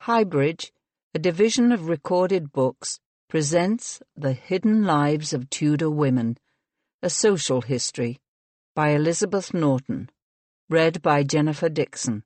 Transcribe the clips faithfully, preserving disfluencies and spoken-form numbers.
Highbridge, a division of Recorded Books, presents The Hidden Lives of Tudor Women, A Social History, by Elizabeth Norton, read by Jennifer Dixon.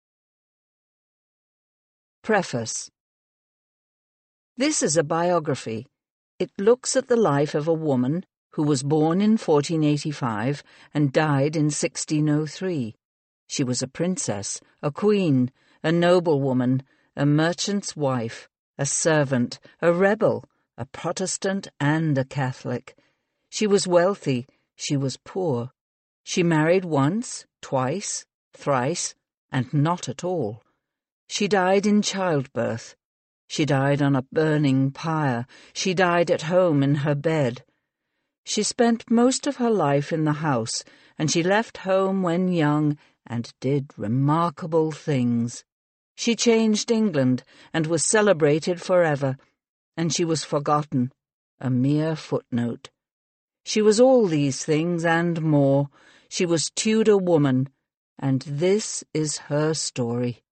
Preface. This is a biography. It looks at the life of a woman who was born in fourteen eighty-five and died in sixteen oh three. She was a princess, a queen, a noblewoman, a merchant's wife, a servant, a rebel, a Protestant and a Catholic. She was wealthy, she was poor. She married once, twice, thrice, and not at all. She died in childbirth. She died on a burning pyre. She died at home in her bed. She spent most of her life in the house, and she left home when young and did remarkable things. She changed England and was celebrated forever, and she was forgotten, a mere footnote. She was all these things and more. She was Tudor woman, and this is her story.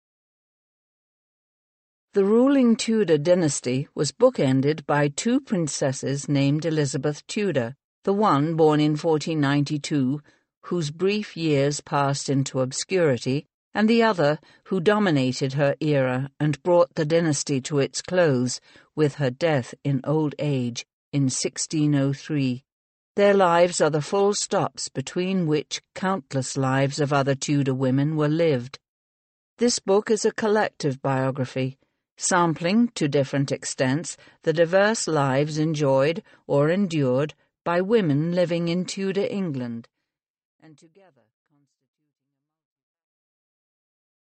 The ruling Tudor dynasty was bookended by two princesses named Elizabeth Tudor, the one born in fourteen ninety-two, whose brief years passed into obscurity, and the other who dominated her era and brought the dynasty to its close with her death in old age in sixteen oh three. Their lives are the full stops between which countless lives of other Tudor women were lived. This book is a collective biography, sampling, to different extents, the diverse lives enjoyed or endured by women living in Tudor England, and together